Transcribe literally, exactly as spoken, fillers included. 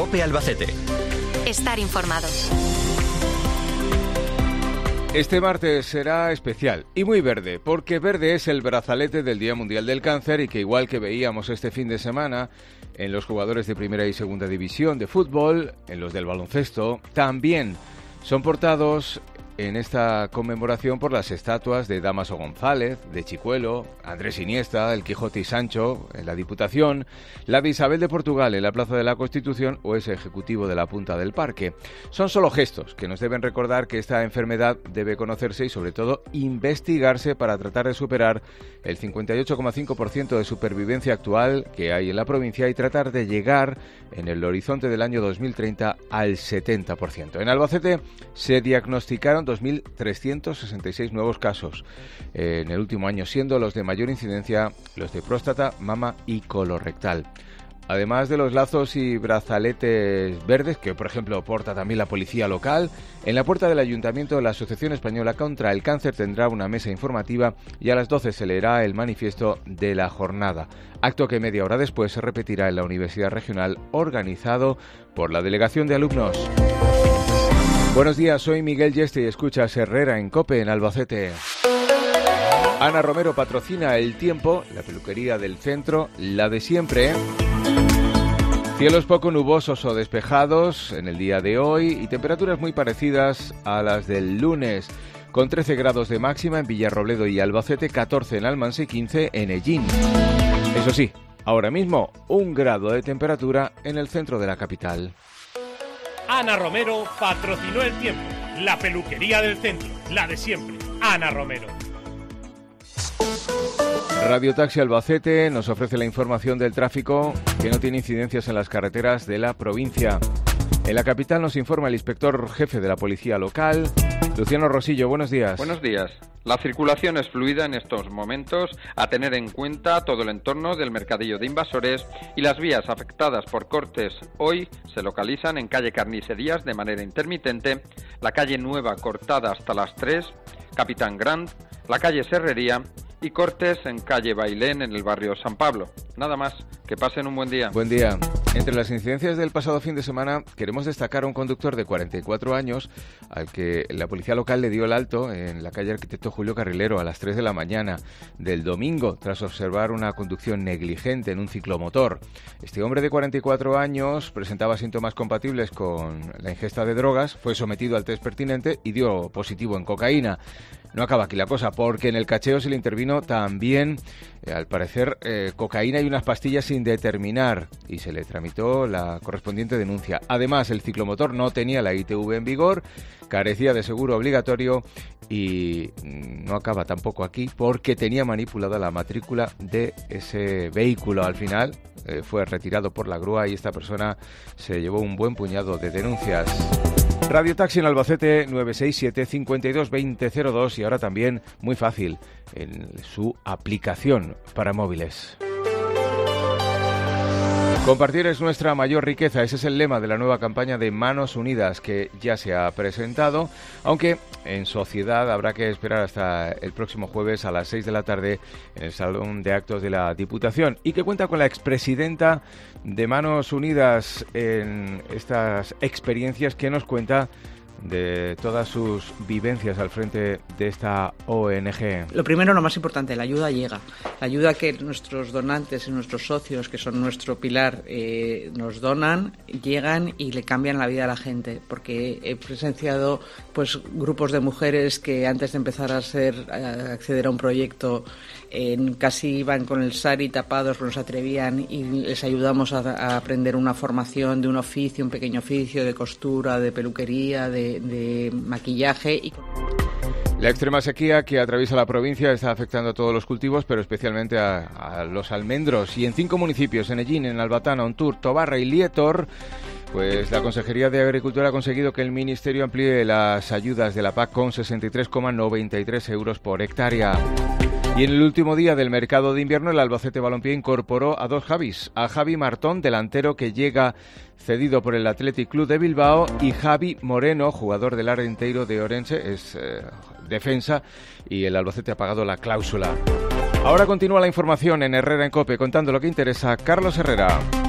COPE Albacete. Estar informados. Este martes será especial y muy verde, porque verde es el brazalete del Día Mundial del Cáncer y que, igual que veíamos este fin de semana en los jugadores de primera y segunda división de fútbol, en los del baloncesto, también son portados en esta conmemoración por las estatuas de Dámaso González, de Chicuelo, Andrés Iniesta, el Quijote y Sancho en la Diputación, la de Isabel de Portugal en la Plaza de la Constitución o ese ejecutivo de la Punta del Parque. Son solo gestos que nos deben recordar que esta enfermedad debe conocerse y, sobre todo, investigarse para tratar de superar el cincuenta y ocho coma cinco por ciento de supervivencia actual que hay en la provincia y tratar de llegar en el horizonte del año dos mil treinta al setenta por ciento. En Albacete se diagnosticaron dos mil trescientos sesenta y seis nuevos casos eh, en el último año, siendo los de mayor incidencia los de próstata, mama y colorectal. Además de los lazos y brazaletes verdes, que por ejemplo porta también la policía local, en la puerta del Ayuntamiento la Asociación Española contra el Cáncer tendrá una mesa informativa y a las doce se leerá el manifiesto de la jornada, acto que media hora después se repetirá en la Universidad Regional, organizado por la Delegación de Alumnos. Buenos días, soy Miguel Yeste y escuchas Herrera en COPE en Albacete. Ana Romero patrocina El Tiempo, la peluquería del centro, la de siempre. Cielos poco nubosos o despejados en el día de hoy y temperaturas muy parecidas a las del lunes, con trece grados de máxima en Villarrobledo y Albacete, catorce en Almansa y quince en Ellín. Eso sí, ahora mismo un grado de temperatura en el centro de la capital. Ana Romero patrocinó El Tiempo, la peluquería del centro, la de siempre. Ana Romero. Radio Taxi Albacete nos ofrece la información del tráfico que no tiene incidencias en las carreteras de la provincia. En la capital nos informa el inspector jefe de la policía local, Luciano Rosillo. Buenos días. Buenos días. La circulación es fluida en estos momentos, a tener en cuenta todo el entorno del mercadillo de Invasores y las vías afectadas por cortes hoy se localizan en calle Carnicerías de manera intermitente, la calle Nueva cortada hasta las tres, Capitán Grand, la calle Serrería y cortes en calle Bailén en el barrio San Pablo. Nada más, que pasen un buen día. Buen día. Entre las incidencias del pasado fin de semana queremos destacar a un conductor de cuarenta y cuatro años al que la policía local le dio el alto en la calle Arquitecto Julio Carrilero a las tres de la mañana del domingo tras observar una conducción negligente en un ciclomotor. Este hombre de cuarenta y cuatro años presentaba síntomas compatibles con la ingesta de drogas, fue sometido al test pertinente y dio positivo en cocaína. No acaba aquí la cosa, porque en el cacheo se le intervino también, eh, al parecer, eh, cocaína y unas pastillas sin determinar, y se le tramitó la correspondiente denuncia. Además, el ciclomotor no tenía la I T V en vigor, carecía de seguro obligatorio y no acaba tampoco aquí, porque tenía manipulada la matrícula de ese vehículo. Al final eh, fue retirado por la grúa y esta persona se llevó un buen puñado de denuncias. Radio Taxi en Albacete nueve seis siete, cinco dos dos cero cero dos y ahora también, muy fácil, en su aplicación para móviles. Compartir es nuestra mayor riqueza, ese es el lema de la nueva campaña de Manos Unidas que ya se ha presentado, aunque en sociedad habrá que esperar hasta el próximo jueves a las seis de la tarde en el Salón de Actos de la Diputación y que cuenta con la expresidenta de Manos Unidas en estas experiencias que nos cuenta de todas sus vivencias al frente de esta O N G. Lo primero, lo más importante, la ayuda llega. La ayuda que nuestros donantes y nuestros socios, que son nuestro pilar, eh, nos donan, llegan y le cambian la vida a la gente. Porque he presenciado pues grupos de mujeres que antes de empezar a, ser, a acceder a un proyecto eh, casi iban con el sari tapados, no se atrevían y les ayudamos a, a aprender una formación de un oficio, un pequeño oficio de costura, de peluquería, de de maquillaje. Y... La extrema sequía que atraviesa la provincia está afectando a todos los cultivos, pero especialmente a, a los almendros. Y en cinco municipios, en Ellín, en Albatana, Ontur, Tobarra y Lietor, pues la Consejería de Agricultura ha conseguido que el Ministerio amplíe las ayudas de la P A C con sesenta y tres coma noventa y tres euros por hectárea. Y en el último día del mercado de invierno, el Albacete Balompié incorporó a dos Javis. A Javi Martón, delantero que llega cedido por el Athletic Club de Bilbao, y Javi Moreno, jugador del Arenteiro de Orense, es eh, defensa, y el Albacete ha pagado la cláusula. Ahora continúa la información en Herrera en COPE, contando lo que interesa. Carlos Herrera.